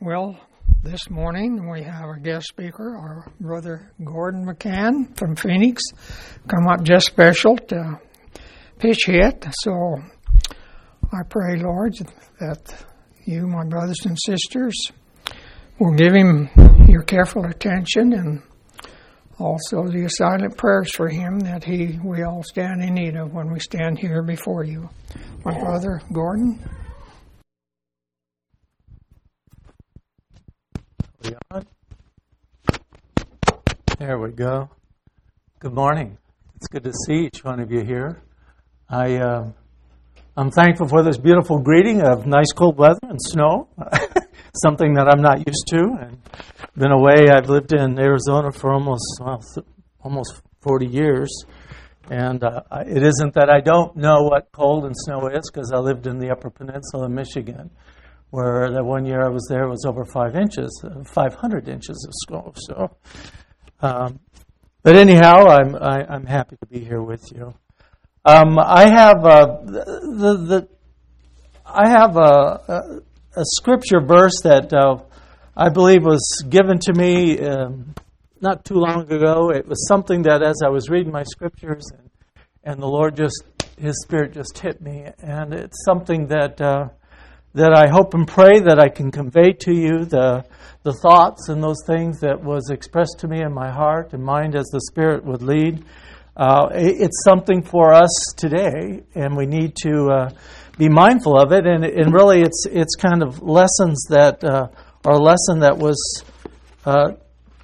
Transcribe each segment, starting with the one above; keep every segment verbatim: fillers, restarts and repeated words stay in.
Well, this morning we have a guest speaker, our brother Gordon McCann from Phoenix, come up just special to pitch hit. So I pray, Lord, that you, my brothers and sisters, will give him your careful attention and also the silent prayers for him that he we all stand in need of when we stand here before you. My brother Gordon. There we go. Good morning. It's good to see each one of you here. I, uh, I'm thankful for this beautiful greeting of nice cold weather and snow, something that I'm not used to. And been away. I've lived in Arizona for almost well, almost forty years, and uh, it isn't that I don't know what cold and snow is, because I lived in the Upper Peninsula in Michigan, where that one year I was there was over five inches, five hundred inches of snow. So, um, but anyhow, I'm I, I'm happy to be here with you. Um, I have uh, the, the I have a, a, a scripture verse that uh, I believe was given to me um, not too long ago. It was something that, as I was reading my scriptures, and, and the Lord just His Spirit just hit me, and it's something that. Uh, that I hope and pray that I can convey to you the the thoughts and those things that was expressed to me in my heart and mind as the Spirit would lead. Uh, it's something for us today, and we need to uh, be mindful of it. And, and really, it's it's kind of lessons that uh, or a lesson that was uh,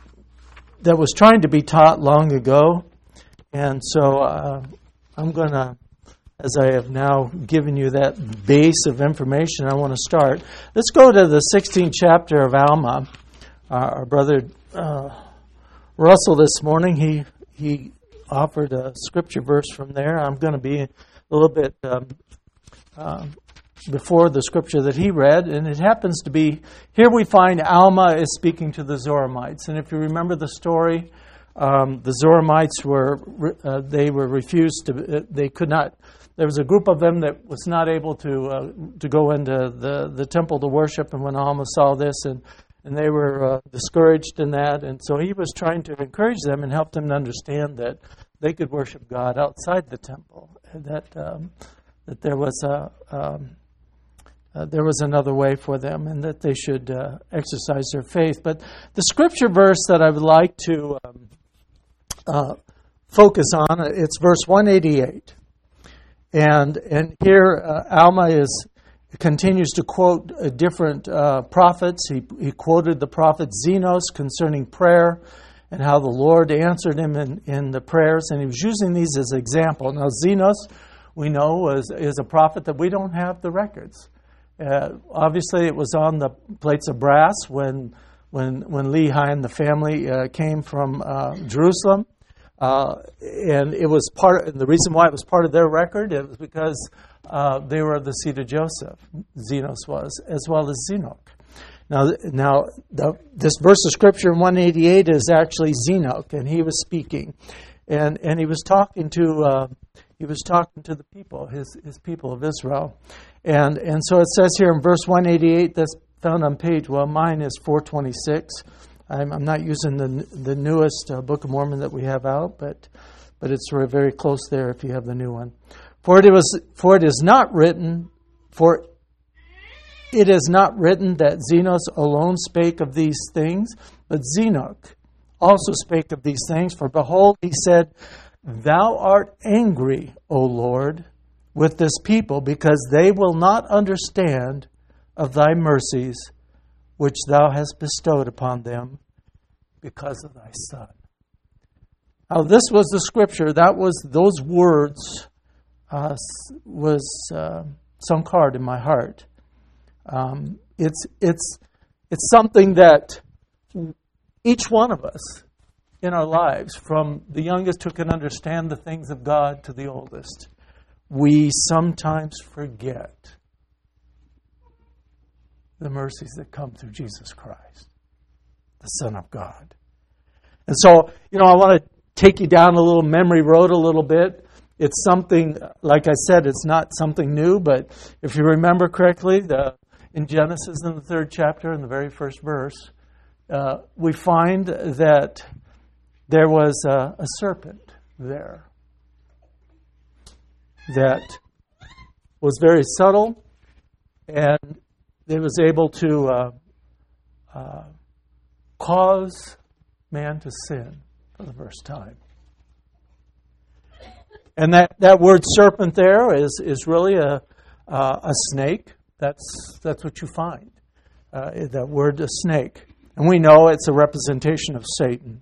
that was trying to be taught long ago. And so uh, I'm going to. As I have now given you that base of information, I want to start. Let's go to the sixteenth chapter of Alma. Uh, our brother uh, Russell this morning, he he offered a scripture verse from there. I'm going to be a little bit um, uh, before the scripture that he read, and it happens to be, here we find Alma is speaking to the Zoramites. And if you remember the story, um, the Zoramites were, uh, they were refused to, uh, they could not, there was a group of them that was not able to uh, to go into the, the temple to worship, and when Alma saw this, and, and they were uh, discouraged in that, and so he was trying to encourage them and help them to understand that they could worship God outside the temple, and that um, that there was a um, uh, there was another way for them, and that they should uh, exercise their faith. But the scripture verse that I would like to um, uh, focus on, it's verse one eighty-eight. And and here uh, Alma is continues to quote uh, different uh, prophets. He he quoted the prophet Zenos concerning prayer and how the Lord answered him in, in the prayers, and he was using these as an example. Now Zenos, we know, was is a prophet that we don't have the records. Uh, obviously, it was on the plates of brass when when when Lehi and the family uh, came from uh, Jerusalem. Uh, and it was part. And the reason why it was part of their record it was because uh, they were of the seed of Joseph. Zenos was, as well as Zenoch. Now, now the, this verse of scripture in one eighty-eight is actually Zenoch, and he was speaking, and and he was talking to uh, he was talking to the people, his his people of Israel, and and so it says here in verse one eighty-eight, that's found on page. Well, mine is four twenty-six. I'm, I'm not using the the newest uh, Book of Mormon that we have out, but but it's very, very close there if you have the new one. For it was for it is not written for it is not written that Zenos alone spake of these things, but Zenoch also spake of these things. For behold, he said, Thou art angry, O Lord, with this people, because they will not understand of thy mercies, which thou hast bestowed upon them because of thy Son. Now, this was the scripture. That was those words uh, was uh, sunk hard in my heart. Um, it's it's it's something that each one of us in our lives, from the youngest who can understand the things of God to the oldest, we sometimes forget the mercies that come through Jesus Christ, the Son of God. And so, you know, I want to take you down a little memory road a little bit. It's something, like I said, it's not something new, but if you remember correctly, the in Genesis, in the third chapter, in the very first verse, uh, we find that there was a, a serpent there that was very subtle, and it was able to uh, uh, cause man to sin for the first time. And that, that word serpent there is, is really a, uh, a snake. That's, that's what you find, uh, that word a snake. And we know it's a representation of Satan.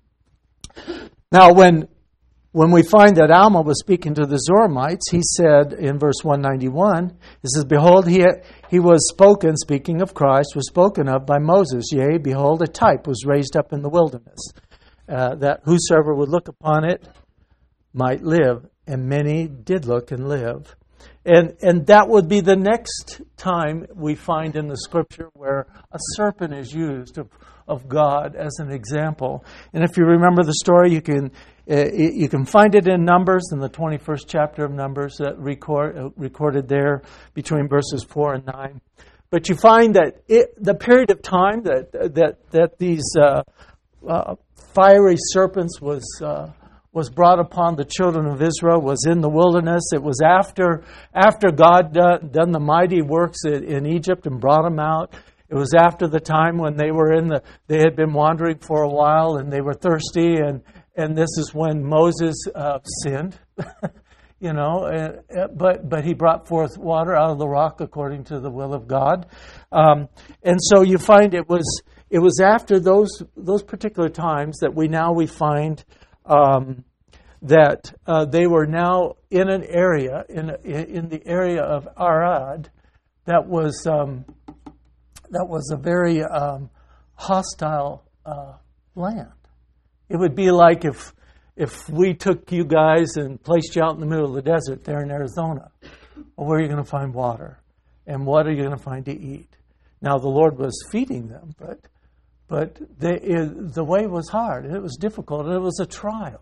Now, when when we find that Alma was speaking to the Zoramites, he said in verse one ninety-one, he says, Behold, he, he was spoken, speaking of Christ, was spoken of by Moses. Yea, behold, a type was raised up in the wilderness, uh, that whosoever would look upon it might live. And many did look and live. And and that would be the next time we find in the Scripture where a serpent is used of, of God as an example. And if you remember the story, you can uh, you can find it in Numbers, in the twenty-first chapter of Numbers, that record, uh, recorded there between verses four and nine. But you find that it, the period of time that that that these uh, uh, fiery serpents was uh, was brought upon the children of Israel was in the wilderness. It was after after God done, done the mighty works in, in Egypt and brought them out. It was after the time when they were in the they had been wandering for a while and they were thirsty, and and this is when Moses uh, sinned, you know. Uh, but but he brought forth water out of the rock according to the will of God, um, and so you find it was it was after those those particular times that we now we find. Um, that uh, they were now in an area, in in the area of Arad, that was um, that was a very um, hostile uh, land. It would be like if if we took you guys and placed you out in the middle of the desert there in Arizona. Well, where are you going to find water? And what are you going to find to eat? Now, the Lord was feeding them, but but they, it, the way was hard, and it was difficult, and it was a trial.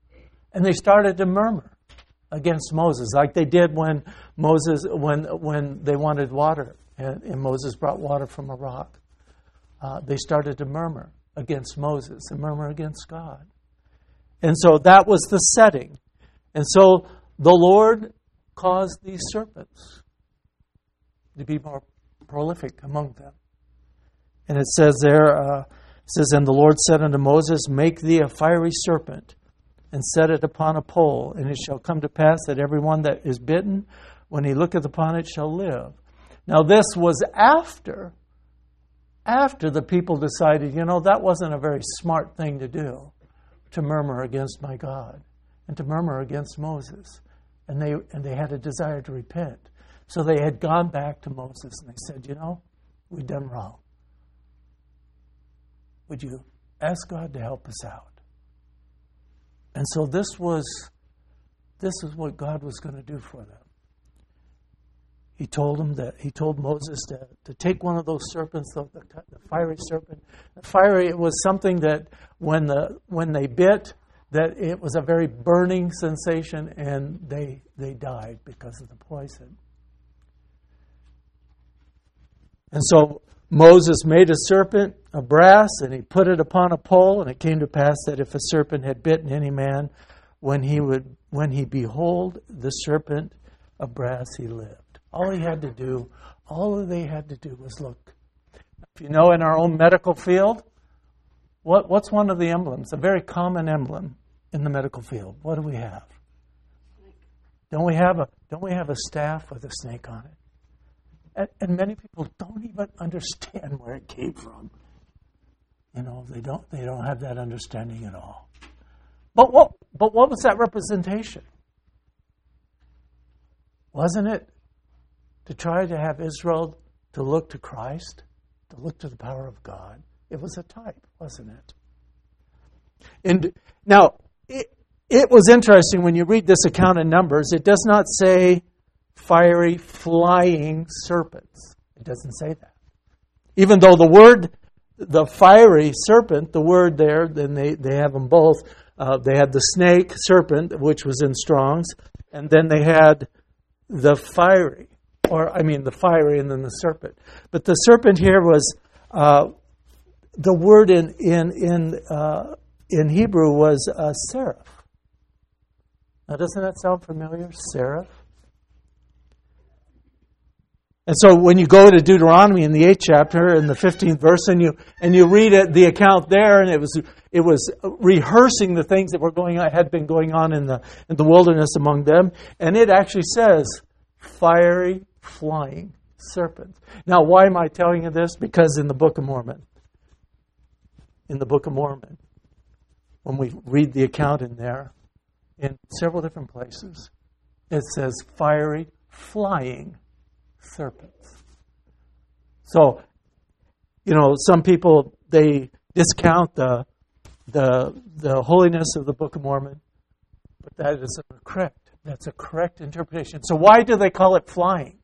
And they started to murmur against Moses, like they did when Moses, when when they wanted water, and, and Moses brought water from a rock. Uh, they started to murmur against Moses and murmur against God. And so that was the setting. And so the Lord caused these serpents to be more prolific among them. And it says there, uh, it says, And the Lord said unto Moses, Make thee a fiery serpent, and set it upon a pole, and it shall come to pass that every one that is bitten, when he looketh upon it, shall live. Now this was after, after the people decided, you know, that wasn't a very smart thing to do, to murmur against my God, and to murmur against Moses. And they and they had a desire to repent. So they had gone back to Moses, and they said, you know, we've done wrong. Would you ask God to help us out? And so this was, this is what God was going to do for them. He told them that he told Moses to, to take one of those serpents, the, the, the fiery serpent. The fiery, it was something that when the when they bit, that it was a very burning sensation, and they they died because of the poison. And so Moses made a serpent of brass, and he put it upon a pole, and it came to pass that if a serpent had bitten any man, when he would when he behold the serpent of brass, he lived. All he had to do, all they had to do was look. If you know, in our own medical field, what what's one of the emblems? A very common emblem in the medical field. What do we have? Don't we have a don't we have a staff with a snake on it? And, and many people don't even understand where it came from. You know, they don't they don't have that understanding at all. But what but what was that representation? Wasn't it to try to have Israel to look to Christ, to look to the power of God? It was a type, wasn't it? And now, it, it was interesting when you read this account in Numbers, it does not say fiery, flying serpents. It doesn't say that. Even though the word, the fiery serpent, the word there, then they, they have them both. Uh, they had the snake, serpent, which was in Strong's, and then they had the fiery. or I mean the fiery and then the serpent. But the serpent here was, uh, the word in in in uh, in Hebrew was uh, seraph. Now, doesn't that sound familiar? Seraph. And so when you go to Deuteronomy in the eighth chapter in the fifteenth verse, and you and you read it, the account there, and it was it was rehearsing the things that were going on, had been going on in the in the wilderness among them, and it actually says fiery flying serpents. Now, why am I telling you this? Because in the Book of Mormon, in the Book of Mormon, when we read the account in there, in several different places, it says fiery flying serpents. So, you know, some people, they discount the the the holiness of the Book of Mormon, but that is a correct. That's a correct interpretation. So why do they call it flying?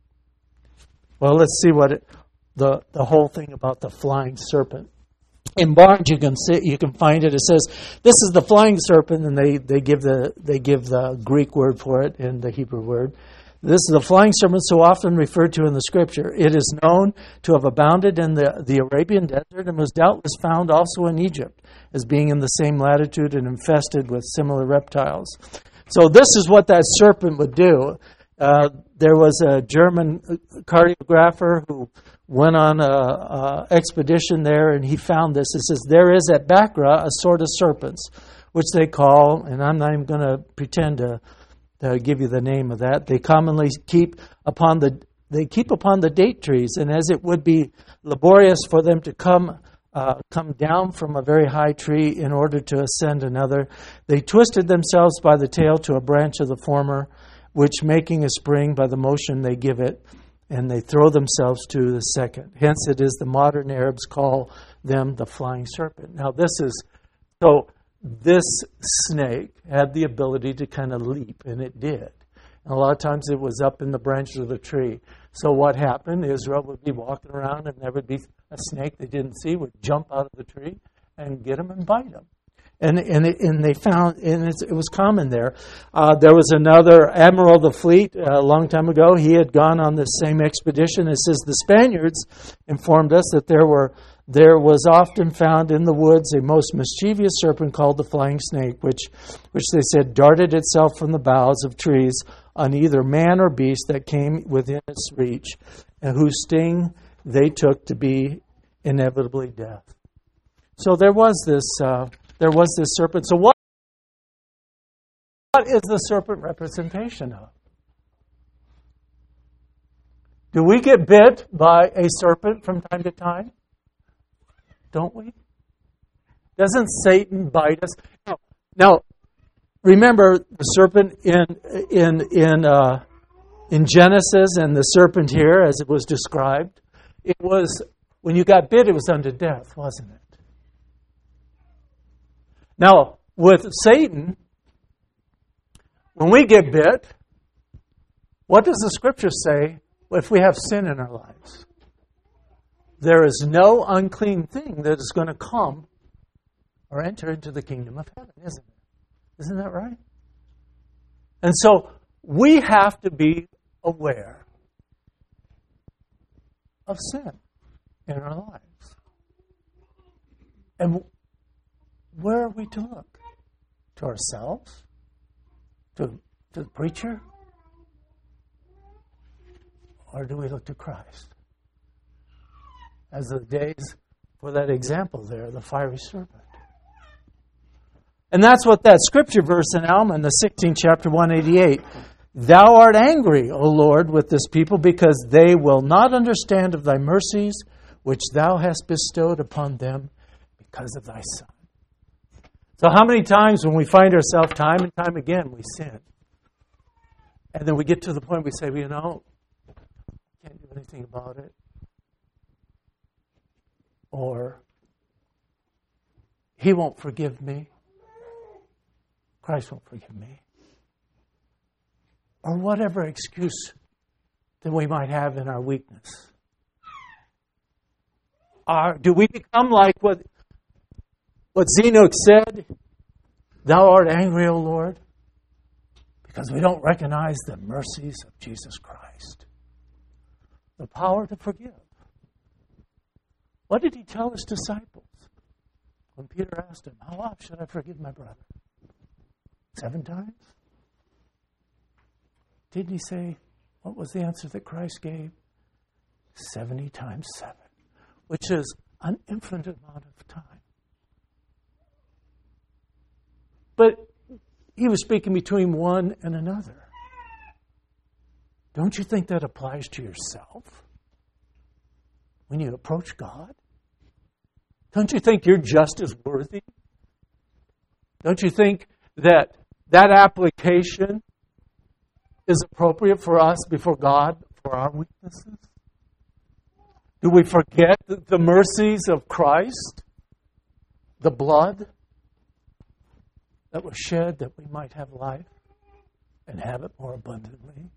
Well, let's see what it, the the whole thing about the flying serpent. In Barnes, you can see, you can find it. It says this is the flying serpent, and they, they give the they give the Greek word for it and the Hebrew word. This is the flying serpent so often referred to in the Scripture. It is known to have abounded in the, the Arabian desert and was doubtless found also in Egypt as being in the same latitude and infested with similar reptiles. So this is what that serpent would do. Uh, there was a German cartographer who went on an expedition there, and he found this. It says, there is at Bakra a sort of serpents, which they call, and I'm not even going to pretend to to give you the name of that. They commonly keep upon the they keep upon the date trees, and as it would be laborious for them to come uh, come down from a very high tree in order to ascend another, they twisted themselves by the tail to a branch of the former, which making a spring by the motion they give it, and they throw themselves to the second. Hence, it is the modern Arabs call them the flying serpent. Now, this is so. This snake had the ability to kind of leap, and it did. And a lot of times it was up in the branches of the tree. So what happened, Israel would be walking around, and there would be a snake they didn't see, would jump out of the tree and get them and bite them. And and, it, and they found, and it was common there. Uh, there was another admiral of the fleet uh, a long time ago. He had gone on this same expedition. It says the Spaniards informed us that there were There was often found in the woods a most mischievous serpent called the flying snake, which, which they said darted itself from the boughs of trees on either man or beast that came within its reach, and whose sting they took to be inevitably death. So there was this, uh, there was this serpent. So what, what is the serpent representation of? Do we get bit by a serpent from time to time? Don't we? Doesn't Satan bite us? Now, now remember the serpent in in in uh, in Genesis and the serpent here, as it was described. It was when you got bit, it was unto death, wasn't it? Now with Satan, when we get bit, what does the Scripture say if we have sin in our lives? There is no unclean thing that is going to come or enter into the kingdom of heaven, isn't it? Isn't that right? And so we have to be aware of sin in our lives. And where are we to look? To ourselves? To, to the preacher? Or do we look to Christ? As the days for that example there, the fiery serpent. And that's what that scripture verse in Alma in the sixteenth chapter, one eighty-eight. Thou art angry, O Lord, with this people, because they will not understand of thy mercies, which thou hast bestowed upon them because of thy Son. So how many times when we find ourselves time and time again, we sin. And then we get to the point we say, well, you know, I can't do anything about it. Or, he won't forgive me. Christ won't forgive me. Or whatever excuse that we might have in our weakness. Are, do we become like what, what Zenock said? Thou art angry, O Lord, because we don't recognize the mercies of Jesus Christ. The power to forgive. What did he tell his disciples when Peter asked him, how often should I forgive my brother? Seven times? Didn't he say, what was the answer that Christ gave? Seventy times seven, which is an infinite amount of time. But he was speaking between one and another. Don't you think that applies to yourself when you approach God? Don't you think you're just as worthy? Don't you think that that application is appropriate for us before God for our weaknesses? Do we forget the mercies of Christ? The blood that was shed that we might have life and have it more abundantly?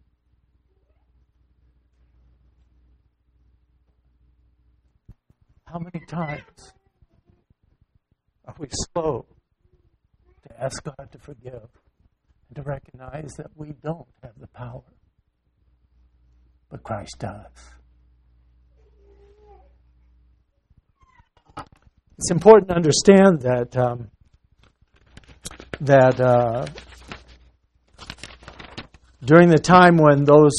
How many times are we slow to ask God to forgive and to recognize that we don't have the power, but Christ does? It's important to understand that um, that uh, during the time when those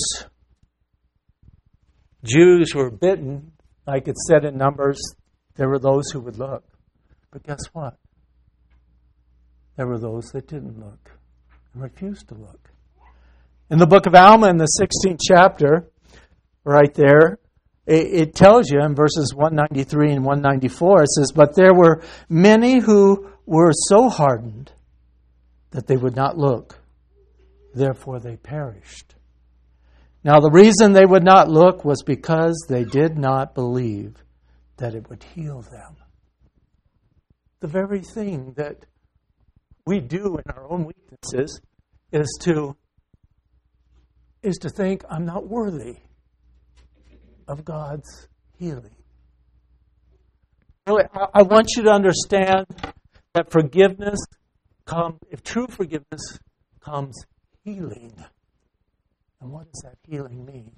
Jews were bitten, like it said in Numbers, there were those who would look. But guess what? There were those that didn't look and refused to look. In the book of Alma, in the sixteenth chapter, right there, it, it tells you in verses one ninety-three and one ninety-four, it says, but there were many who were so hardened that they would not look. Therefore they perished. Now the reason they would not look was because they did not believe that it would heal them. The very thing that we do in our own weaknesses is to, is to think, I'm not worthy of God's healing. Really, I, I want you to understand that forgiveness comes, if true forgiveness comes healing. And what does that healing mean?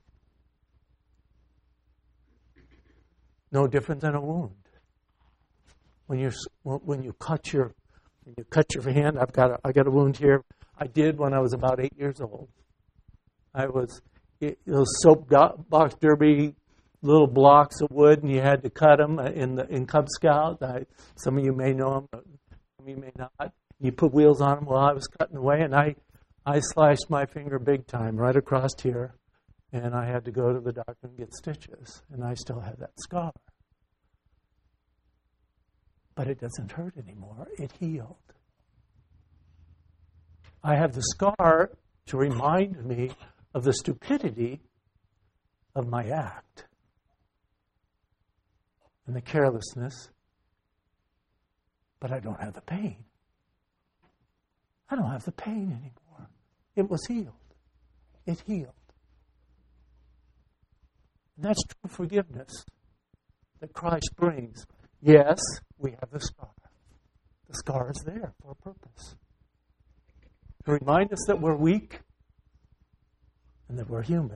No different than a wound. When you when you cut your when you cut your hand, I've got a, I got a wound here. I did when I was about eight years old. I was it, those soap box derby little blocks of wood, and you had to cut them in the in Cub Scout. I, some of you may know them, but some of you may not. You put wheels on them while I was cutting away, and I. I sliced my finger big time right across here, and I had to go to the doctor and get stitches, and I still have that scar. But it doesn't hurt anymore. It healed. I have the scar to remind me of the stupidity of my act and the carelessness, but I don't have the pain. I don't have the pain anymore. It was healed. It healed. And that's true forgiveness that Christ brings. Yes, we have the scar. The scar is there for a purpose. To remind us that we're weak and that we're human.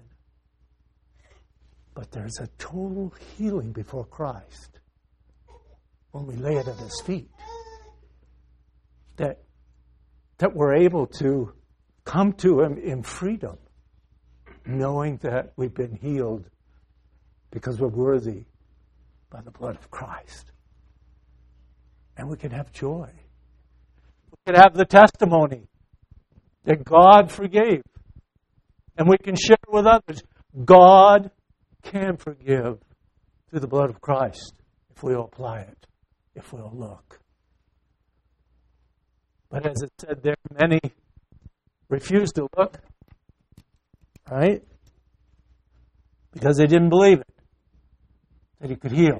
But there's a total healing before Christ when we lay it at His feet. That, that we're able to come to Him in freedom, knowing that we've been healed because we're worthy by the blood of Christ. And we can have joy. We can have the testimony that God forgave. And we can share with others. God can forgive through the blood of Christ if we'll apply it, if we'll look. But as it said there, many refused to look, right? Because they didn't believe it, that He could heal.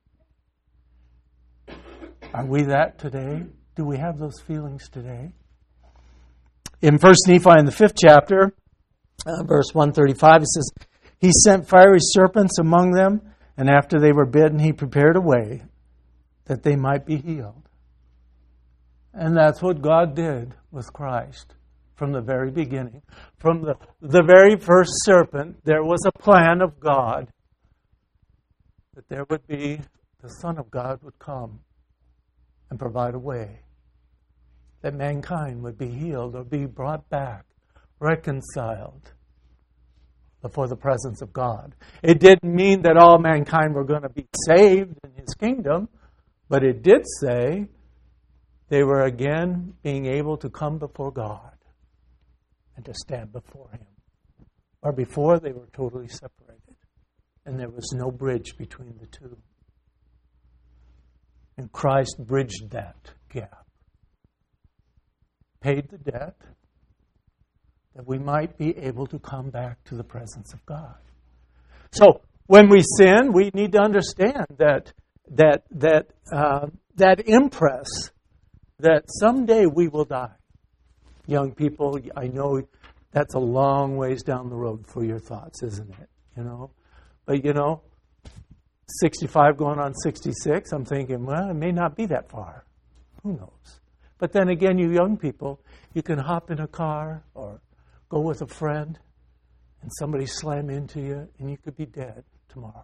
Are we that today? Do we have those feelings today? In First Nephi, in the fifth chapter, uh, verse one thirty-five, it says, He sent fiery serpents among them, and after they were bitten, He prepared a way that they might be healed. And that's what God did with Christ. from the very beginning. From the, the very first serpent, there was a plan of God that there would be, the Son of God would come and provide a way, that mankind would be healed or be brought back, reconciled before the presence of God. It didn't mean that all mankind were going to be saved in His kingdom, but it did say they were again being able to come before God and to stand before Him. Or before, they were totally separated, and there was no bridge between the two. And Christ bridged that gap, paid the debt, that we might be able to come back to the presence of God. So, when we sin, we need to understand that that that uh, that impress that someday we will die. Young people, I know that's a long ways down the road for your thoughts, isn't it? You know, but you know, sixty-five going on sixty-six, I'm thinking, well, it may not be that far. Who knows? But then again, you young people, you can hop in a car or go with a friend and somebody slam into you and you could be dead tomorrow.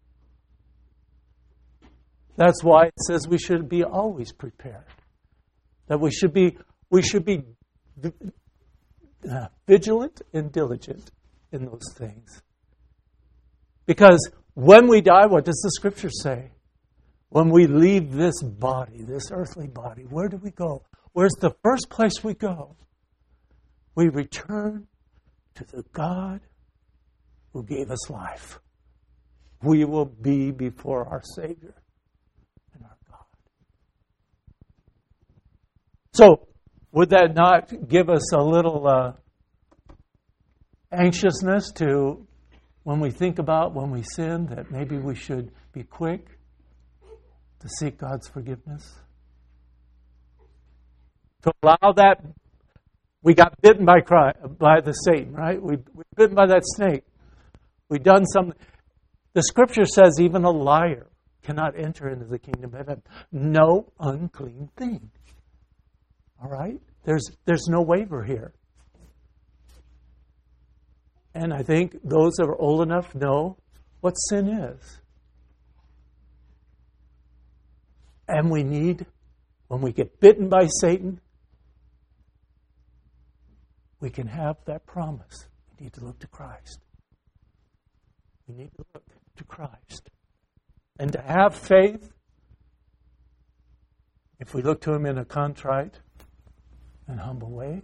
That's why it says we should be always prepared. That we should be we should be vigilant and diligent in those things. Because when we die, what does the Scripture say? When we leave this body, this earthly body, where do we go? Where's the first place we go? We return to the God who gave us life. We will be before our Savior and our God. So, would that not give us a little uh, anxiousness to, when we think about when we sin, that maybe we should be quick to seek God's forgiveness? To allow that, we got bitten by by the Satan, right? We we bitten by that snake. We done something. The Scripture says even a liar cannot enter into the kingdom of heaven. No unclean thing. All right? There's there's no waiver here. And I think those that are old enough know what sin is. And we need, when we get bitten by Satan, we can have that promise. We need to look to Christ. We need to look to Christ. And to have faith, if we look to Him in a contrite and humble way,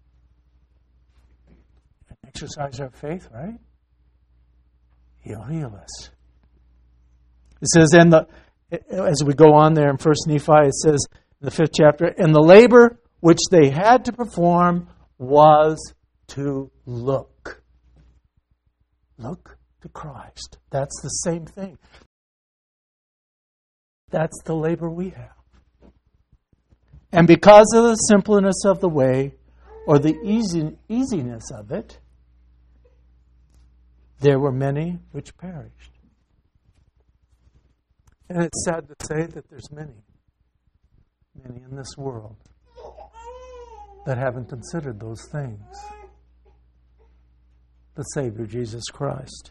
and exercise our faith, right? He'll heal us. It says, in the, as we go on there in First Nephi, it says in the fifth chapter, and the labor which they had to perform was to look. Look to Christ. That's the same thing. That's the labor we have. And because of the simpleness of the way, or the easy, easiness of it, there were many which perished. And it's sad to say that there's many, many in this world that haven't considered those things. The Savior, Jesus Christ.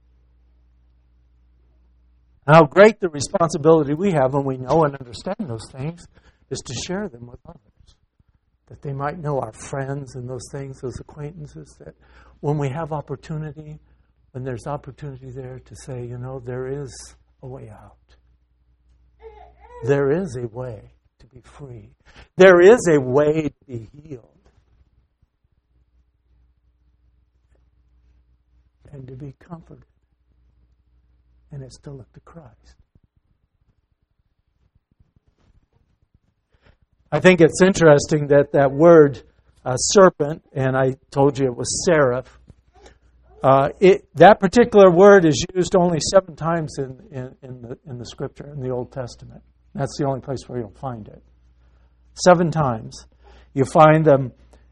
How great the responsibility we have when we know and understand those things is to share them with others. That they might know, our friends and those things, those acquaintances, that when we have opportunity, when there's opportunity there to say, you know, there is a way out. There is a way to be free. There is a way to be healed. And to be comforted. And it's to look to Christ. I think it's interesting that that word, uh, serpent, and I told you it was seraph, uh, it, that particular word is used only seven times in, in, in, the, in the Scripture, in the Old Testament. That's the only place where you'll find it. Seven times. You find them,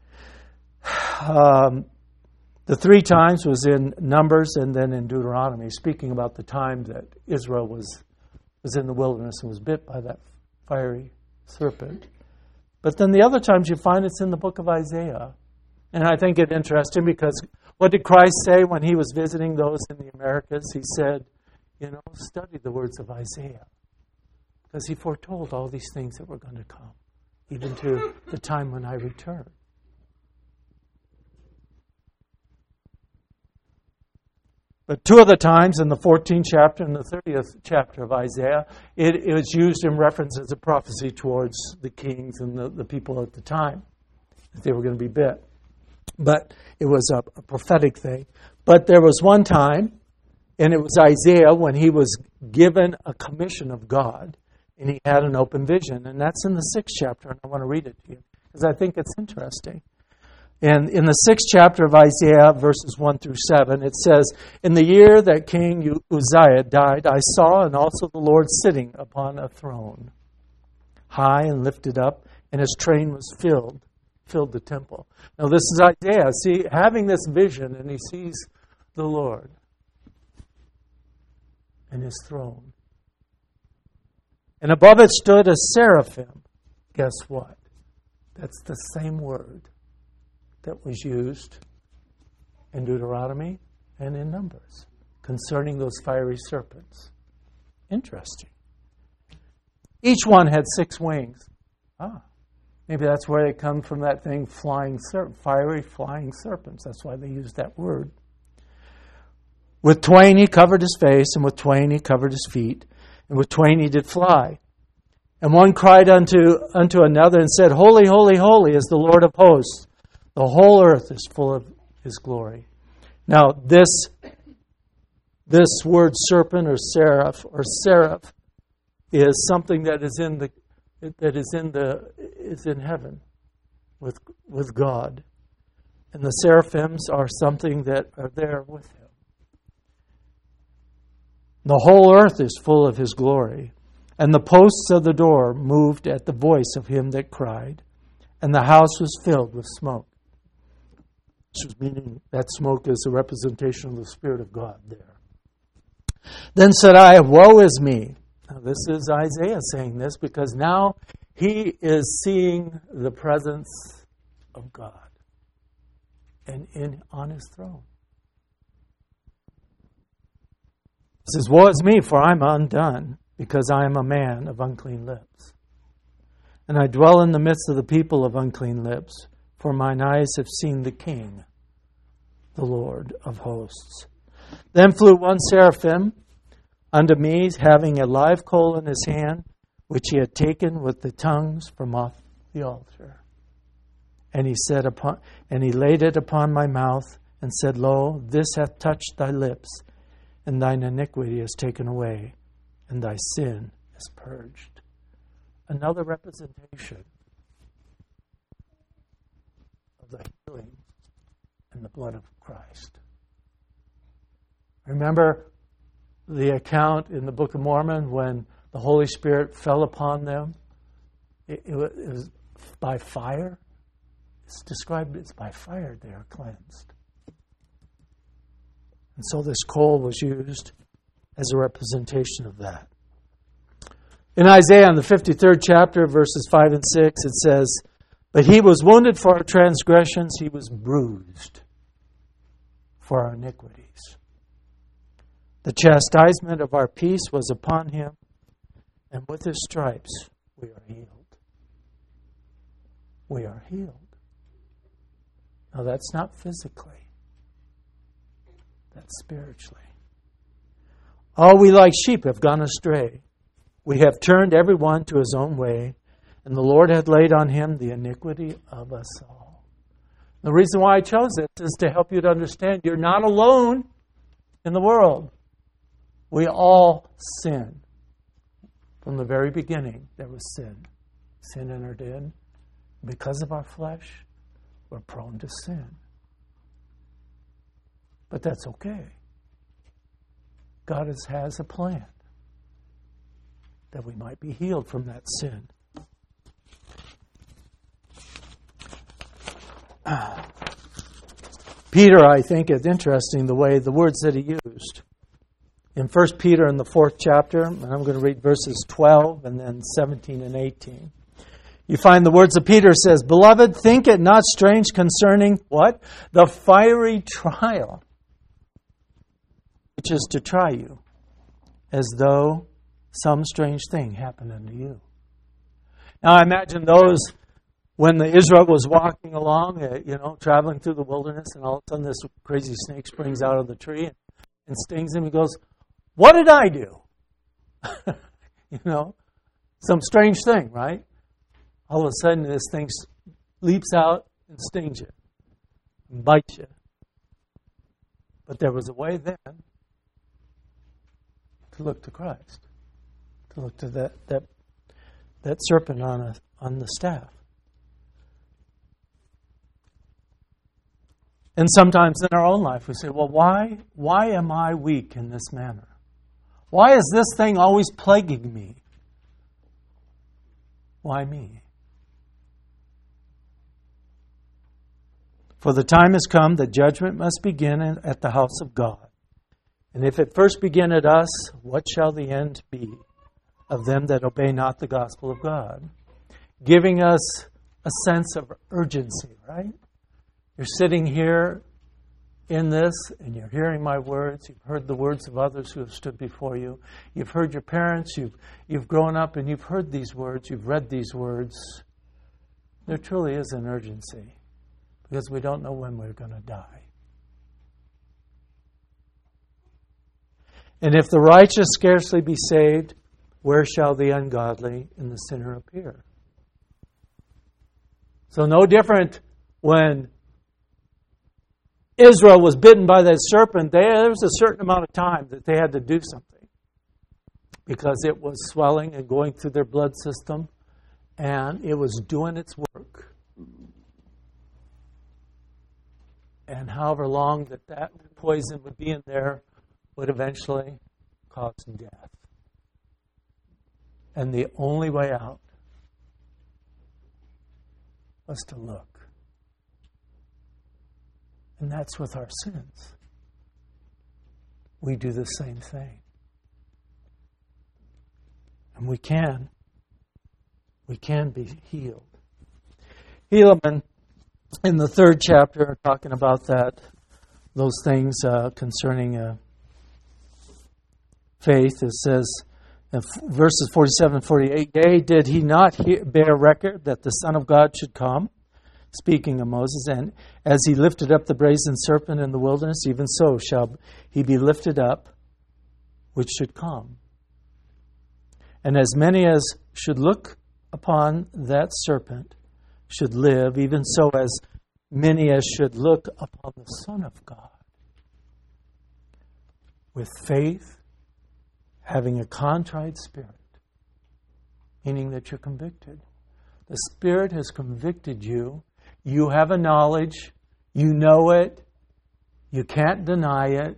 um, the three times was in Numbers and then in Deuteronomy, speaking about the time that Israel was, was in the wilderness and was bit by that fiery serpent. But then the other times you find it's in the book of Isaiah, And I think it interesting because what did Christ say when he was visiting those in the Americas? He said, you know, study the words of Isaiah. Because he foretold all these things that were going to come, even to the time when I return. But two of the times in the fourteenth chapter and the thirtieth chapter of Isaiah, it, it was used in reference as a prophecy towards the kings and the, the people at the time, that they were going to be bit. But it was a, a prophetic thing. But there was one time, and it was Isaiah when he was given a commission of God, and he had an open vision. And that's in the sixth chapter, and I want to read it to you, because I think it's interesting. And in the sixth chapter of Isaiah, verses one through seven, it says, "In the year that King Uzziah died, I saw and also the Lord sitting upon a throne, high and lifted up, and his train was filled, filled the temple." Now this is Isaiah, see, having this vision, and he sees the Lord and his throne. And above it stood a seraphim. Guess what? That's the same word that was used in Deuteronomy and in Numbers concerning those fiery serpents. Interesting. Each one had six wings. Ah, maybe that's where they come from, that thing, flying serp- fiery flying serpents. That's why they use that word. With twain he covered his face, and with twain he covered his feet, and with twain he did fly. And one cried unto unto another and said, "Holy, holy, holy is the Lord of hosts. The whole earth is full of his glory." Now, this this word serpent or seraph or seraph is something that is in the that is in the is in heaven with with God, and the seraphims are something that are there with him. The whole earth is full of his glory, and the posts of the door moved at the voice of him that cried, and the house was filled with smoke. Meaning that smoke is a representation of the Spirit of God there. Then said I, "Woe is me." Now this is Isaiah saying this because now he is seeing the presence of God and in on his throne. He says, "Woe is me, for I'm undone, because I am a man of unclean lips. And I dwell in the midst of the people of unclean lips. For mine eyes have seen the King, the Lord of hosts." Then flew one seraphim unto me, having a live coal in his hand, which he had taken with the tongues from off the altar. And he said upon, and he laid it upon my mouth, and said, "Lo, this hath touched thy lips, and thine iniquity is taken away, and thy sin is purged." Another representation the healing and the blood of Christ. Remember the account in the Book of Mormon when the Holy Spirit fell upon them? It, it was by fire. It's described as by fire they are cleansed. And so this coal was used as a representation of that. In Isaiah, in the fifty-third chapter, verses five and six, it says, "But he was wounded for our transgressions, he was bruised for our iniquities. The chastisement of our peace was upon him, and with his stripes we are healed." We are healed. Now that's not physically. That's spiritually. "All we like sheep have gone astray. We have turned every one to his own way, and the Lord hath laid on him the iniquity of us all." The reason why I chose this is to help you to understand you're not alone in the world. We all sin. From the very beginning, there was sin. Sin entered in. Because of our flesh, we're prone to sin. But that's okay. God has, has a plan that we might be healed from that sin. Peter, I think, is interesting the way the words that he used. In First Peter in the fourth chapter, and I'm going to read verses twelve and then seventeen and eighteen. You find the words of Peter says, "Beloved, think it not strange concerning," what? "The fiery trial, which is to try you, as though some strange thing happened unto you." Now I imagine those, when the Israel was walking along, uh, you know, traveling through the wilderness, and all of a sudden this crazy snake springs out of the tree and, and stings him. He goes, "What did I do?" You know, some strange thing, right? All of a sudden this thing leaps out and stings you and bites you. But there was a way then to look to Christ, to look to that that, that serpent on a, on the staff. And sometimes in our own life we say, well, why, why am I weak in this manner? Why is this thing always plaguing me? Why me? For the time has come that judgment must begin at the house of God. And if it first begin at us, what shall the end be of them that obey not the gospel of God? Giving us a sense of urgency, right? You're sitting here in this, and you're hearing my words. You've heard the words of others who have stood before you. You've heard your parents. You've, you've grown up and you've heard these words. You've read these words. There truly is an urgency, because we don't know when we're going to die. And if the righteous scarcely be saved, where shall the ungodly and the sinner appear? So no different when Israel was bitten by that serpent. There was a certain amount of time that they had to do something, because it was swelling and going through their blood system, and it was doing its work. And however long that that poison would be in there would eventually cause death. And the only way out was to look. And that's with our sins. We do the same thing. And we can. We can be healed. Helaman, in the third chapter, talking about that, those things uh, concerning uh, faith, it says, in verses forty-seven and forty-eight, "Yea, did he not hear, bear record that the Son of God should come?" Speaking of Moses, "And as he lifted up the brazen serpent in the wilderness, even so shall he be lifted up, which should come. And as many as should look upon that serpent should live, even so as many as should look upon the Son of God, with faith, having a contrite spirit," meaning that you're convicted. The Spirit has convicted you. You have a knowledge. You know it. You can't deny it.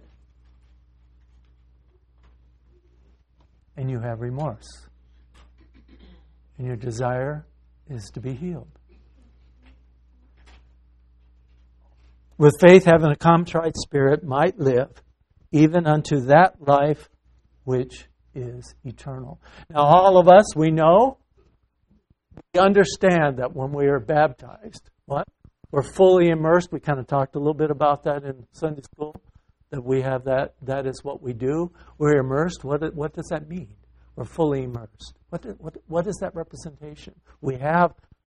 And you have remorse. And your desire is to be healed. With faith, having a contrite spirit, might live, even unto that life which is eternal. Now, all of us, we know, we understand that when we are baptized, what? We're fully immersed. We kind of talked a little bit about that in Sunday school, that we have that, that is what we do. We're immersed. What, what does that mean? We're fully immersed. What, what, what is that representation? We have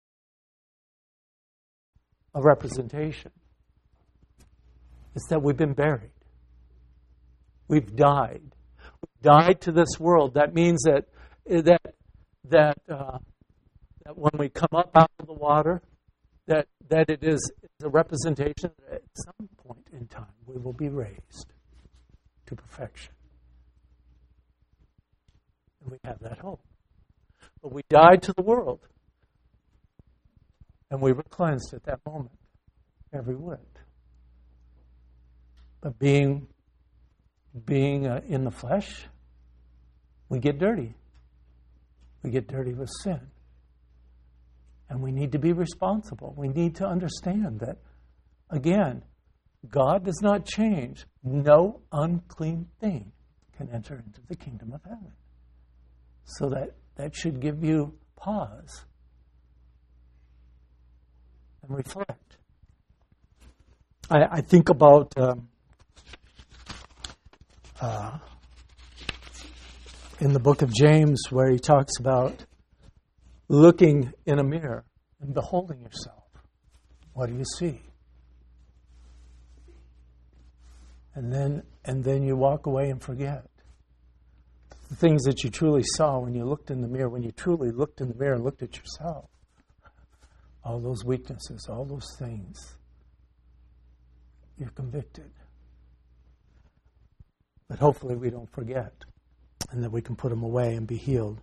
a representation. It's that we've been buried. We've died. We've died to this world. That means that that that uh, that when we come up out of the water, that that it is a representation that at some point in time we will be raised to perfection. And we have that hope. But we died to the world. And we were cleansed at that moment, every whit. But being being uh, in the flesh, we get dirty. We get dirty with sin. And we need to be responsible. We need to understand that, again, God does not change. No unclean thing can enter into the kingdom of heaven. So that, that should give you pause and reflect. I, I think about um, uh, in the book of James where he talks about looking in a mirror and beholding yourself. What do you see? And then and then you walk away and forget the things that you truly saw when you looked in the mirror, when you truly looked in the mirror and looked at yourself. All those weaknesses, all those things. You're convicted. But hopefully we don't forget and that we can put them away and be healed.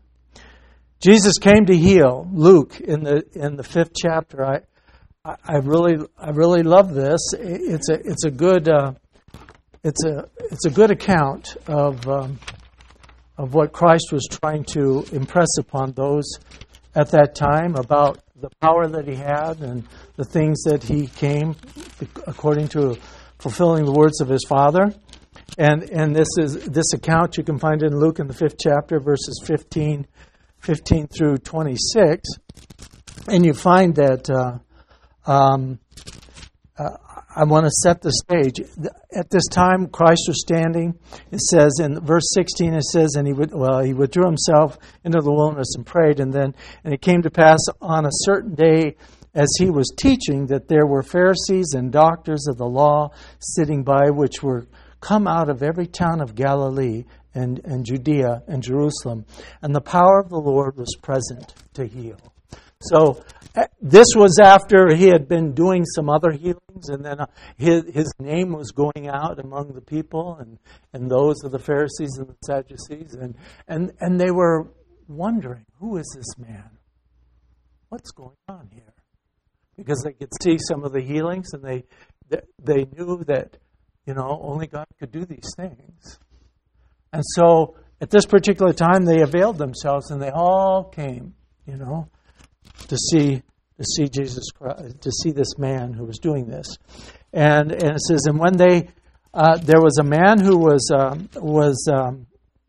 Jesus came to heal. Luke in the in the fifth chapter. I I, I really I really love this. It's a it's a good uh, it's a it's a good account of um, of what Christ was trying to impress upon those at that time about the power that he had and the things that he came according to fulfilling the words of his Father. And and this is this account you can find in Luke in the fifth chapter, verses fifteen, fifteen through twenty-six. And you find that uh, um, uh, I want to set the stage. At this time, Christ was standing. It says in verse sixteen, it says, and he would well, he withdrew himself into the wilderness and prayed. And then, and it came to pass on a certain day, as he was teaching, that there were Pharisees and doctors of the law sitting by, which were come out of every town of Galilee and, and Judea and Jerusalem. And the power of the Lord was present to heal. So uh, this was after he had been doing some other healings, and then uh, his, his name was going out among the people and, and those of the Pharisees and the Sadducees. And, and, and they were wondering, who is this man? What's going on here? Because they could see some of the healings, and they they knew that, you know, only God could do these things. And so at this particular time, they availed themselves, and they all came, you know, to see to see Jesus Christ, to see this man who was doing this. And and it says, and when they uh, there was a man who was um, was um,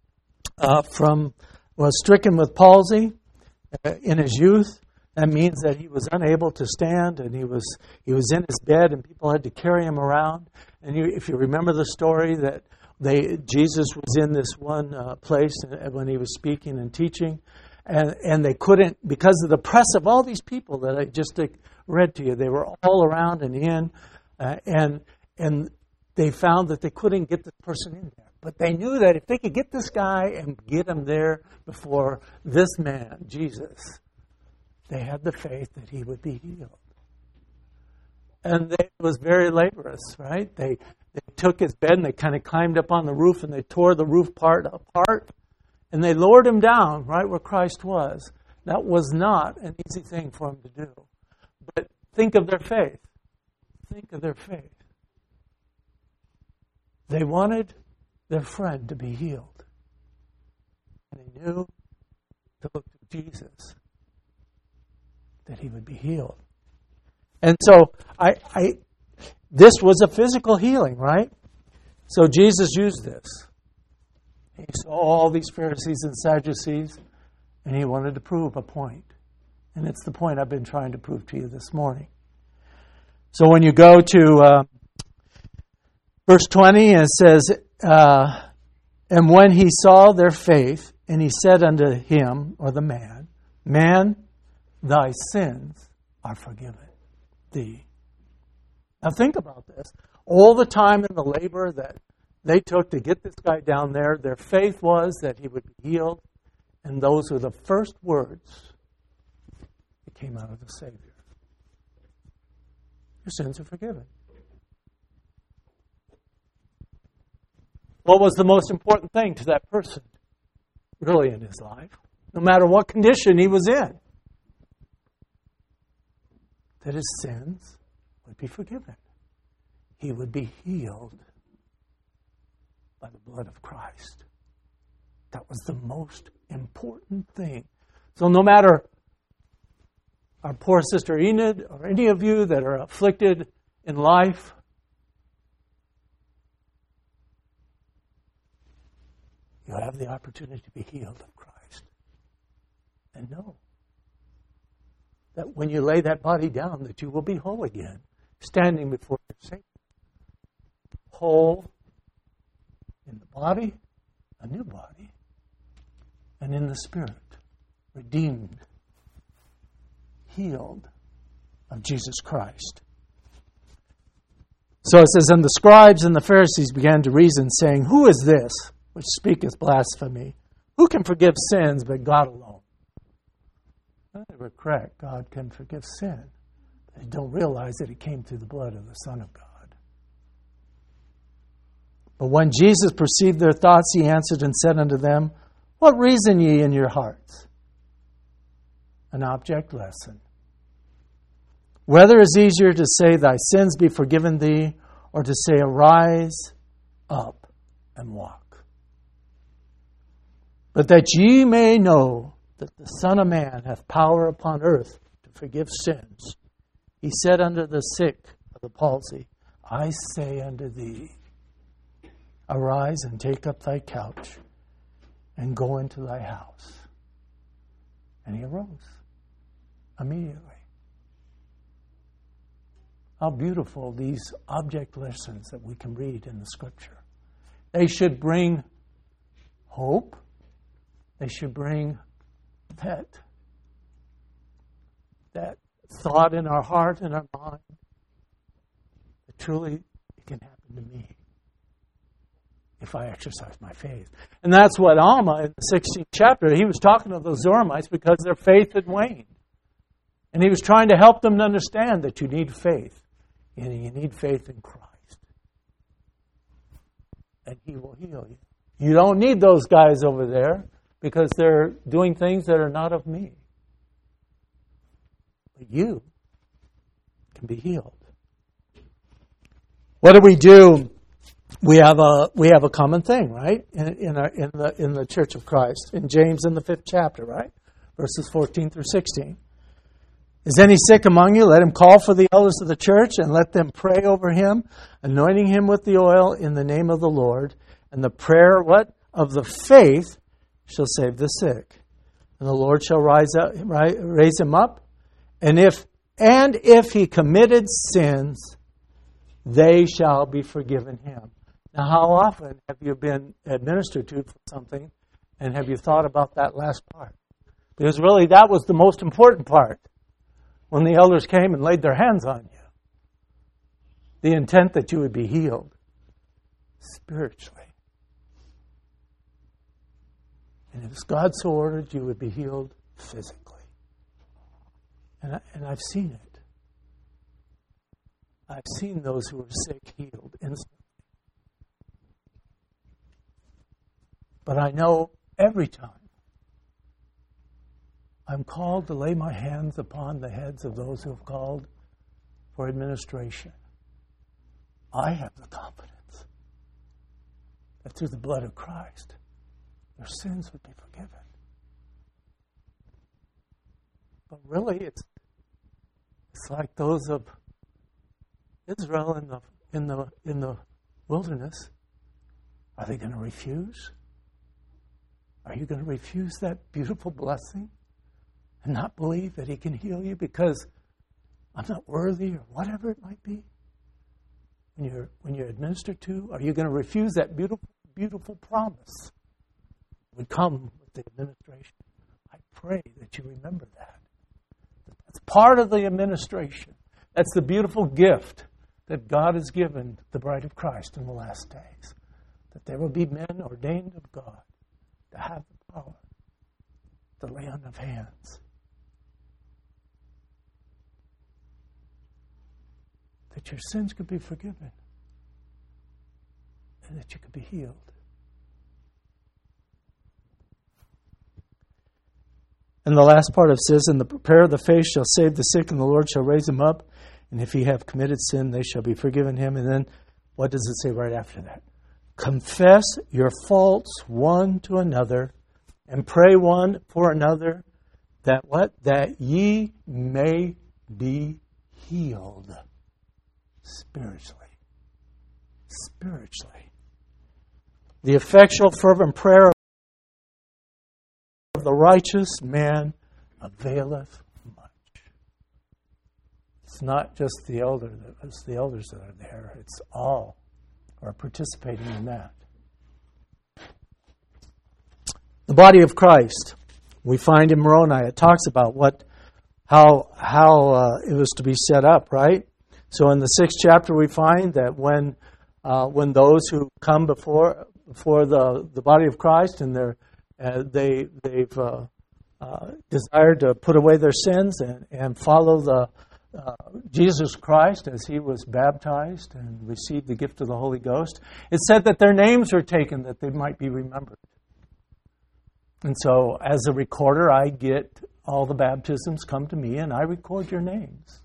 uh, from was stricken with palsy uh, in his youth. That means that he was unable to stand, and he was he was in his bed, and people had to carry him around. And you, if you remember the story, that they Jesus was in this one uh, place when he was speaking and teaching, and and they couldn't, because of the press of all these people that I just uh, read to you. They were all around and in, uh, and and they found that they couldn't get the person in there. But they knew that if they could get this guy and get him there before this man, Jesus, they had the faith that he would be healed. And they, it was very laborious, right? They they took his bed and they kind of climbed up on the roof and they tore the roof part apart and they lowered him down right where Christ was. That was not an easy thing for him to do. But think of their faith. Think of their faith. They wanted their friend to be healed. And they knew to look to Jesus that he would be healed. And so I, I, this was a physical healing, right? So Jesus used this. He saw all these Pharisees and Sadducees, and he wanted to prove a point. And it's the point I've been trying to prove to you this morning. So when you go to uh, verse twenty, it says, uh, and when he saw their faith, and he said unto him, or the man, man, thy sins are forgiven thee. Now think about this. All the time and the labor that they took to get this guy down there, their faith was that he would be healed. And those were the first words that came out of the Savior. Your sins are forgiven. What was the most important thing to that person, really, in his life? No matter what condition he was in. That his sins would be forgiven. He would be healed by the blood of Christ. That was the most important thing. So no matter our poor sister Enid or any of you that are afflicted in life, you have the opportunity to be healed of Christ. And know that when you lay that body down, that you will be whole again, standing before your Savior. Whole in the body, a new body, and in the spirit, redeemed, healed of Jesus Christ. So it says, and the scribes and the Pharisees began to reason, saying, who is this which speaketh blasphemy? Who can forgive sins but God alone? Well, they were correct. God can forgive sin. They don't realize that it came through the blood of the Son of God. But when Jesus perceived their thoughts, he answered and said unto them, what reason ye in your hearts? An object lesson. Whether is easier to say, thy sins be forgiven thee, or to say, arise up and walk. But that ye may know that the Son of Man hath power upon earth to forgive sins, he said unto the sick of the palsy, I say unto thee, arise and take up thy couch and go into thy house. And he arose immediately. How beautiful these object lessons that we can read in the Scripture. They should bring hope. They should bring that, that thought in our heart and our mind that truly it can happen to me if I exercise my faith. And that's what Alma in the sixteenth chapter, he was talking to those Zoramites because their faith had waned. And he was trying to help them to understand that you need faith. And you need faith in Christ. And he will heal you. You don't need those guys over there because they're doing things that are not of me. But you can be healed. What do we do? We have a we have a common thing, right? In, in, our, in the in the Church of Christ, in James in the fifth chapter, right, verses fourteen through sixteen. Is any sick among you? Let him call for the elders of the church and let them pray over him, anointing him with the oil in the name of the Lord. And the prayer, what? Of the faith shall save the sick. And the Lord shall rise up, raise him up. And if and if he committed sins, they shall be forgiven him. Now, how often have you been administered to for something, and have you thought about that last part? Because really, that was the most important part. When the elders came and laid their hands on you, the intent that you would be healed spiritually. And if God so ordered, you would be healed physically. And, I, and I've seen it. I've seen those who are sick healed instantly. But I know every time I'm called to lay my hands upon the heads of those who have called for administration, I have the confidence that through the blood of Christ, their sins would be forgiven. But really, it's it's like those of Israel in the in the in the wilderness. Are they going to refuse? Are you going to refuse that beautiful blessing and not believe that he can heal you because I'm not worthy or whatever it might be? When you're when you're administered to, are you going to refuse that beautiful beautiful promise that would come with the administration? I pray that you remember that. That's part of the administration. That's the beautiful gift that God has given the bride of Christ in the last days. That there will be men ordained of God to have the power to lay on of hands. That your sins could be forgiven. And that you could be healed. And the last part of says, and the prayer of the faith shall save the sick, and the Lord shall raise him up. And if he have committed sin, they shall be forgiven him. And then, what does it say right after that? Confess your faults one to another, and pray one for another, that what? That ye may be healed spiritually. Spiritually. The effectual, fervent prayer of the righteous man availeth much. It's not just the elder, it's the elders that are there. It's all are participating in that. The body of Christ, we find in Moroni, it talks about what, how how uh, it was to be set up, right? So in the sixth chapter, we find that when uh, when those who come before before the, the body of Christ and they're uh, they they've uh, uh, desired to put away their sins and, and follow the uh, Jesus Christ as he was baptized and received the gift of the Holy Ghost, it said that their names were taken that they might be remembered. And so, as a recorder, I get all the baptisms come to me, and I record your names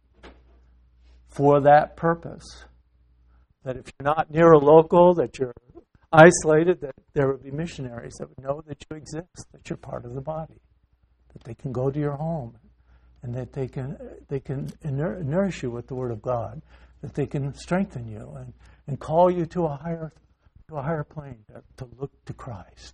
for that purpose. That if you're not near a local, that you're isolated, that there would be missionaries that would know that you exist, that you're part of the body, that they can go to your home, and that they can they can nourish you with the Word of God, that they can strengthen you and, and call you to a higher to a higher plane, to, to look to Christ.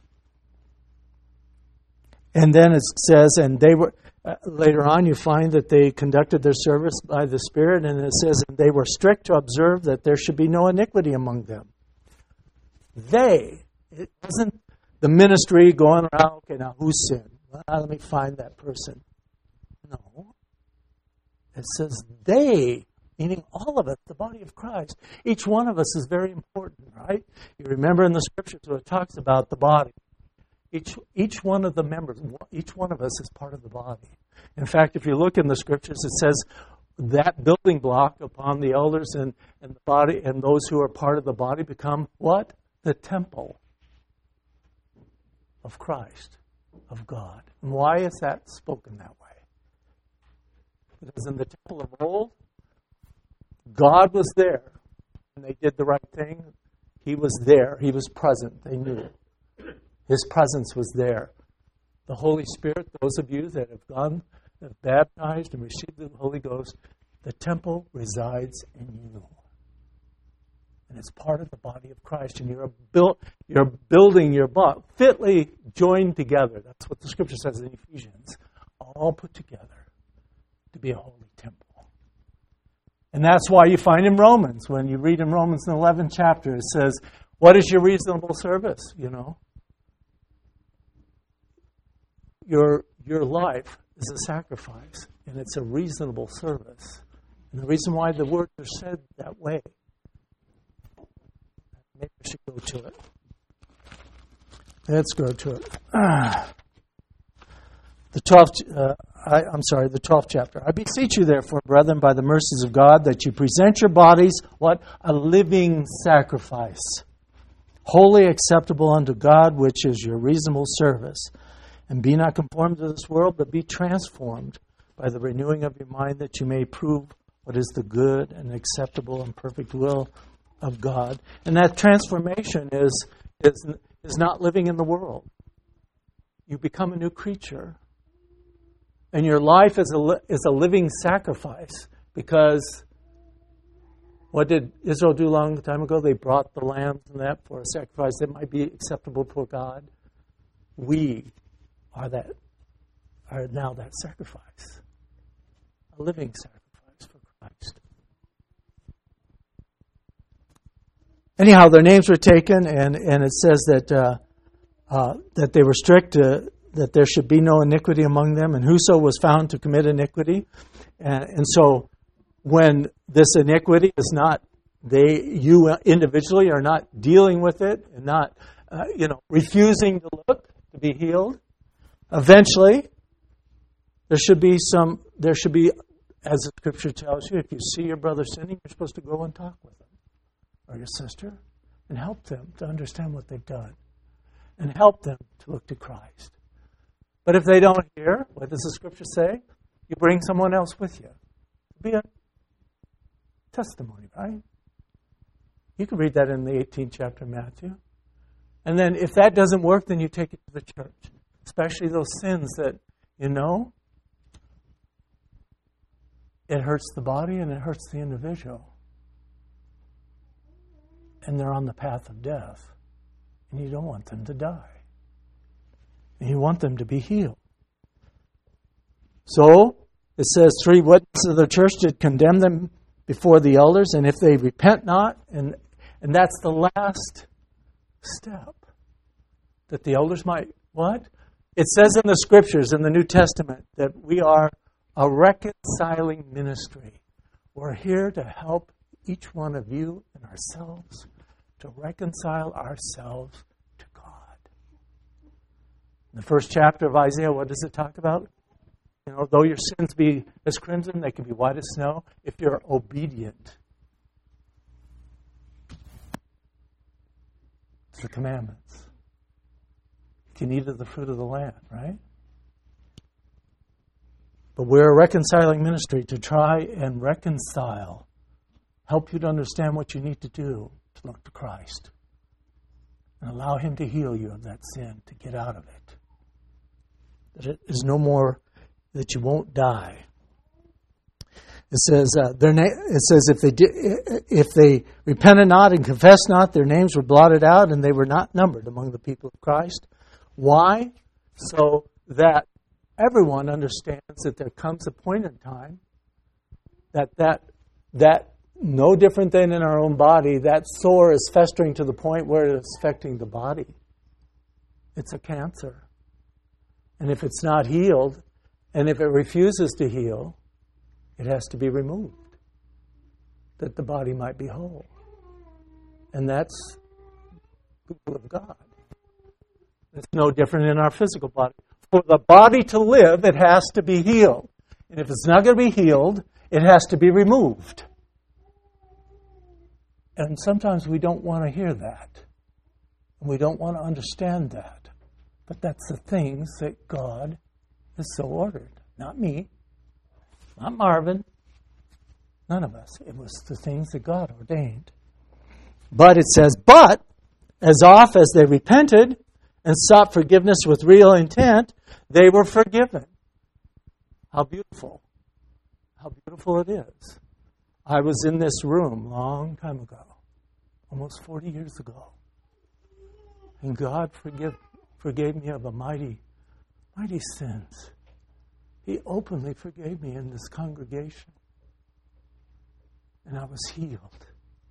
And then it says, and they were, uh, later on you find that they conducted their service by the Spirit, and it says, and they were strict to observe that there should be no iniquity among them. They, it wasn't the ministry going around, okay, now who's sinned? Well, let me find that person. No. It says they, meaning all of us, the body of Christ. Each one of us is very important, right? You remember in the Scriptures where it talks about the body. Each each one of the members, each one of us is part of the body. In fact, if you look in the Scriptures, it says that building block upon the elders and, and the body and those who are part of the body become what? The temple of Christ, of God. And why is that spoken that way? Because in the temple of old, God was there. And they did the right thing. He was there. He was present. They knew it. His presence was there. The Holy Spirit, those of you that have gone, have baptized and received the Holy Ghost, the temple resides in you. And it's part of the body of Christ. And you're, build, you're building your body, fitly joined together. That's what the Scripture says in Ephesians. All put together to be a holy temple. And that's why you find in Romans, when you read in Romans in the eleventh chapter, it says, what is your reasonable service, you know? Your your life is a sacrifice, and it's a reasonable service. And the reason why the words are said that way, maybe we should go to it. Let's go to it. Ah. The twelfth, uh, I, I'm sorry, the twelfth chapter. I beseech you, therefore, brethren, by the mercies of God, that you present your bodies, what? A living sacrifice, wholly acceptable unto God, which is your reasonable service. And be not conformed to this world, but be transformed by the renewing of your mind, that you may prove what is the good and acceptable and perfect will of God. And that transformation is is, is not living in the world. You become a new creature. And your life is a, is a living sacrifice, because what did Israel do a long time ago? They brought the lambs and that for a sacrifice that might be acceptable for God. We are that are now that sacrifice, a living sacrifice for Christ. Anyhow, their names were taken, and, and it says that uh, uh, that they were strict, uh, that there should be no iniquity among them, and whoso was found to commit iniquity. And, and so when this iniquity is not, they, you individually are not dealing with it and not, uh, you know, refusing to look to be healed, eventually there should be some, there should be, as the Scripture tells you, if you see your brother sinning, you're supposed to go and talk with them or your sister and help them to understand what they've done and help them to look to Christ. But if they don't hear, what does the Scripture say? You bring someone else with you. Be a testimony, right? You can read that in the eighteenth chapter of Matthew. And then if that doesn't work, then you take it to the church. Especially those sins that, you know, it hurts the body and it hurts the individual. And they're on the path of death. And you don't want them to die. And you want them to be healed. So, it says, three witnesses of the church did condemn them before the elders, and if they repent not, and and that's the last step, that the elders might, what? It says in the Scriptures, in the New Testament, that we are a reconciling ministry. We're here to help each one of you and ourselves to reconcile ourselves to God. In the first chapter of Isaiah, what does it talk about? You know, though your sins be as crimson, they can be white as snow if you're obedient to the commandments. You can eat of the fruit of the land, right? But we're a reconciling ministry to try and reconcile, help you to understand what you need to do to look to Christ and allow Him to heal you of that sin, to get out of it. That it is no more, that you won't die. It says, uh, their na- it says if they di- if they repented not and confessed not, their names were blotted out and they were not numbered among the people of Christ. Why? So that everyone understands that there comes a point in time that that that no different than in our own body, that sore is festering to the point where it's affecting the body. It's a cancer. And if it's not healed, and if it refuses to heal, it has to be removed, that the body might be whole. And that's the will of God. It's no different in our physical body. For the body to live, it has to be healed. And if it's not going to be healed, it has to be removed. And sometimes we don't want to hear that. And we don't want to understand that. But that's the things that God has so ordered. Not me. Not Marvin. None of us. It was the things that God ordained. But it says, but as oft as they repented and sought forgiveness with real intent, they were forgiven. How beautiful. How beautiful it is. I was in this room a long time ago, almost forty years ago. And God forgive, forgave me of a mighty, mighty sins. He openly forgave me in this congregation. And I was healed.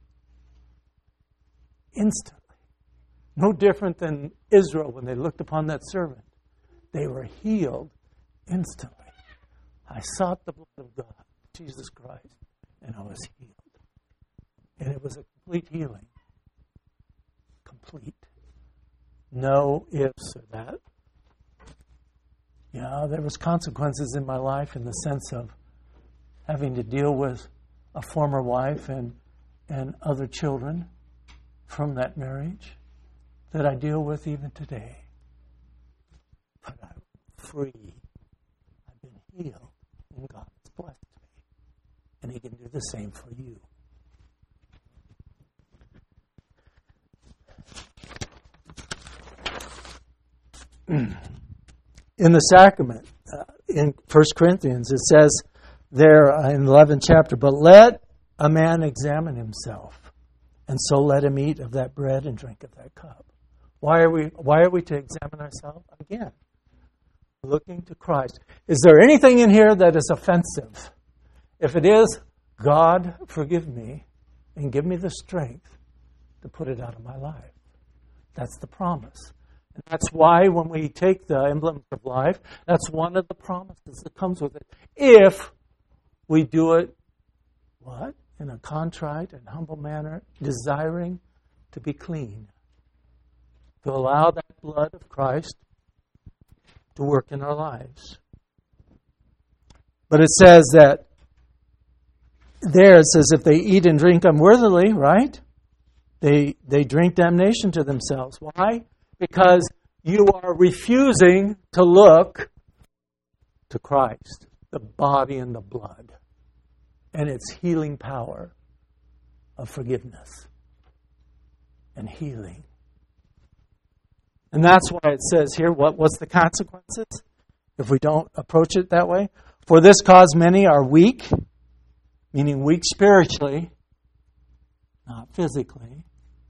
Instantly. No different than Israel when they looked upon that servant. They were healed instantly. I sought the blood of God, Jesus Christ, and I was healed. And it was a complete healing. Complete. No ifs or that. Yeah, there was consequences in my life in the sense of having to deal with a former wife and and other children from that marriage that I deal with even today. But I'm free. I've been healed, and God has blessed me. And He can do the same for you. In the sacrament, uh, in First Corinthians, it says there uh, in the eleventh chapter, but let a man examine himself, and so let him eat of that bread and drink of that cup. Why are we, why are we to examine ourselves? Again, looking to Christ. Is there anything in here that is offensive? If it is, God, forgive me and give me the strength to put it out of my life. That's the promise. And that's why when we take the emblems of life, that's one of the promises that comes with it. If we do it, what? In a contrite and humble manner, desiring to be clean. To allow that blood of Christ to work in our lives. But it says that, there it says if they eat and drink unworthily, right? They, they drink damnation to themselves. Why? Because you are refusing to look to Christ, the body and the blood, and its healing power of forgiveness and healing. And that's why it says here, what what's the consequences if we don't approach it that way? For this cause many are weak, meaning weak spiritually, not physically,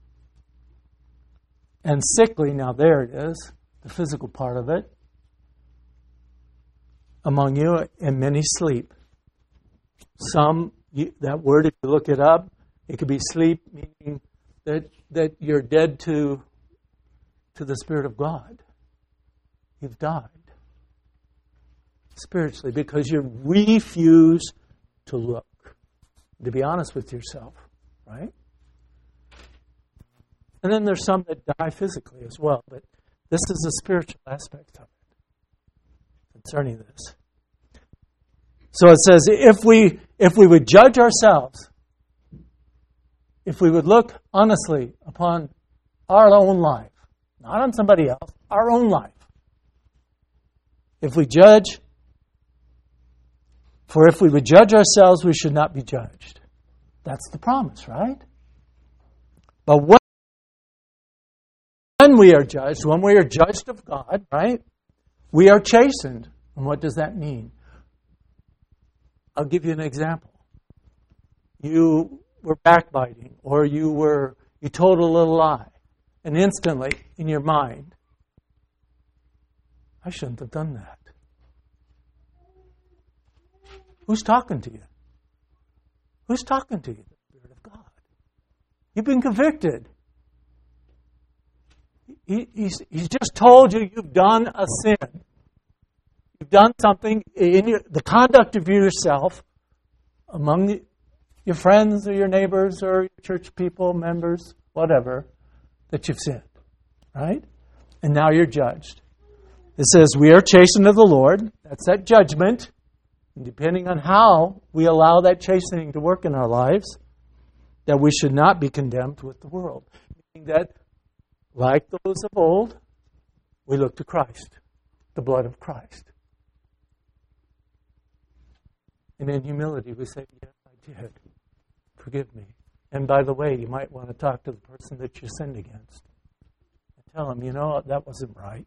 and sickly. Now there it is, the physical part of it. among you, and many sleep. Some, you, that word, if you look it up, it could be sleep, meaning that that you're dead to, to the Spirit of God. You've died spiritually because you refuse to look, to be honest with yourself, right? And then there's some that die physically as well, but this is a spiritual aspect of it concerning this. So it says, if we if we would judge ourselves, if we would look honestly upon our own life, not on somebody else, our own life. If we judge, for if we would judge ourselves, we should not be judged. That's the promise, right? But when When we are judged, when we are judged of God, right, we are chastened. And what does that mean? I'll give you an example. You were backbiting, or you were you told a little lie, and instantly in your mind, I shouldn't have done that. Who's talking to you? Who's talking to you? The Spirit of God. You've been convicted. He, he's, he's just told you you've done a sin. You've done something in your, the conduct of yourself among the, your friends or your neighbors or your church people, members, whatever, that you've sinned. Right? And now you're judged. It says, we are chastened of the Lord. That's that judgment. And depending on how we allow that chastening to work in our lives, that we should not be condemned with the world. Meaning that, like those of old, we look to Christ, the blood of Christ. And in humility, we say, yes, I did. Forgive me. And by the way, you might want to talk to the person that you sinned against. And tell them, you know, that wasn't right.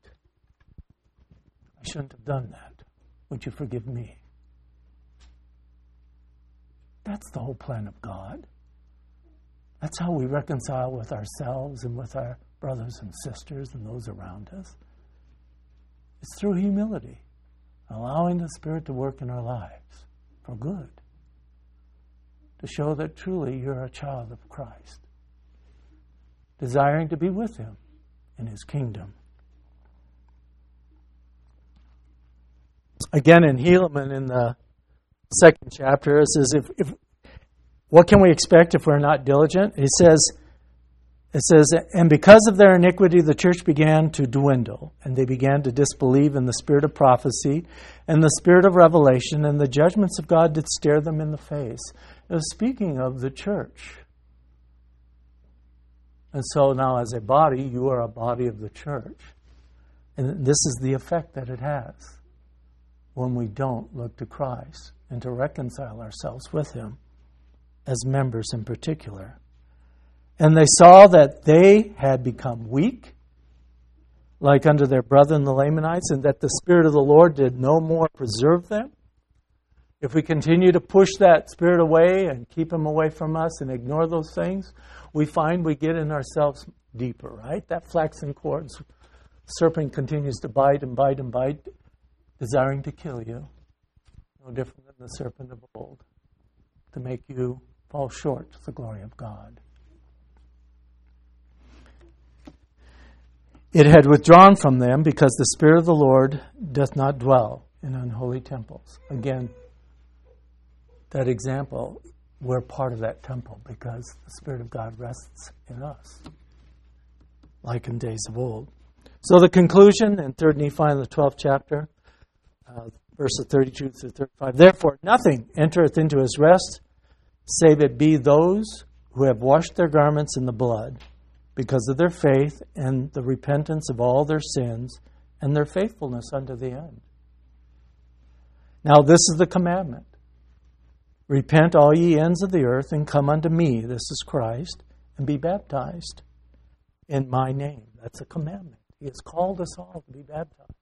I shouldn't have done that. Would you forgive me? That's the whole plan of God. That's how we reconcile with ourselves and with our brothers and sisters and those around us. It's through humility, allowing the Spirit to work in our lives for good, to show that truly you're a child of Christ, desiring to be with Him in His kingdom. Again, in Helaman, in the second chapter, it says, if, if what can we expect if we're not diligent? He says, It says, and because of their iniquity, the church began to dwindle, and they began to disbelieve in the spirit of prophecy and the spirit of revelation, and the judgments of God did stare them in the face. It was speaking of the church. And so now as a body, you are a body of the church. And this is the effect that it has when we don't look to Christ and to reconcile ourselves with Him as members in particular. And they saw that they had become weak, like unto their brethren the Lamanites, and that the Spirit of the Lord did no more preserve them. If we continue to push that Spirit away and keep Him away from us and ignore those things, we find we get in ourselves deeper, right? That flaxen cord, serpent continues to bite and bite and bite, desiring to kill you. No different than the serpent of old, to make you fall short of the glory of God. It had withdrawn from them because the Spirit of the Lord doth not dwell in unholy temples. Again, that example, we're part of that temple because the Spirit of God rests in us, like in days of old. So the conclusion in Third Nephi in the twelfth chapter, uh, verses thirty-two through thirty-five, therefore nothing entereth into his rest, save it be those who have washed their garments in the blood, because of their faith and the repentance of all their sins and their faithfulness unto the end. Now this is the commandment. Repent all ye ends of the earth and come unto me, this is Christ, and be baptized in my name. That's a commandment. He has called us all to be baptized,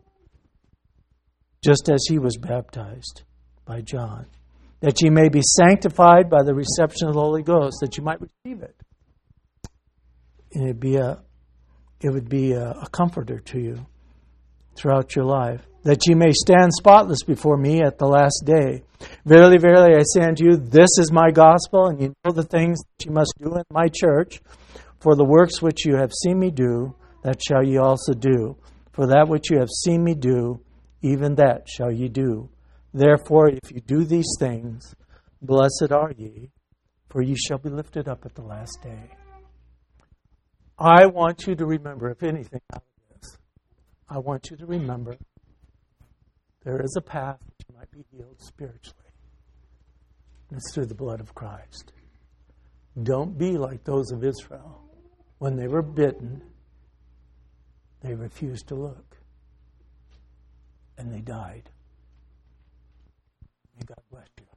just as he was baptized by John, that ye may be sanctified by the reception of the Holy Ghost, that you might receive it. And it'd be a, it would be a, a comforter to you throughout your life, that ye may stand spotless before me at the last day. Verily, verily, I say unto you, this is my gospel, and you know the things that you must do in my church. For the works which you have seen me do, that shall ye also do. For that which you have seen me do, even that shall ye do. Therefore, if you do these things, blessed are ye, for ye shall be lifted up at the last day. I want you to remember, if anything out of this, I want you to remember there is a path that you might be healed spiritually. And it's through the blood of Christ. Don't be like those of Israel. When they were bitten, they refused to look. And they died. May God bless you.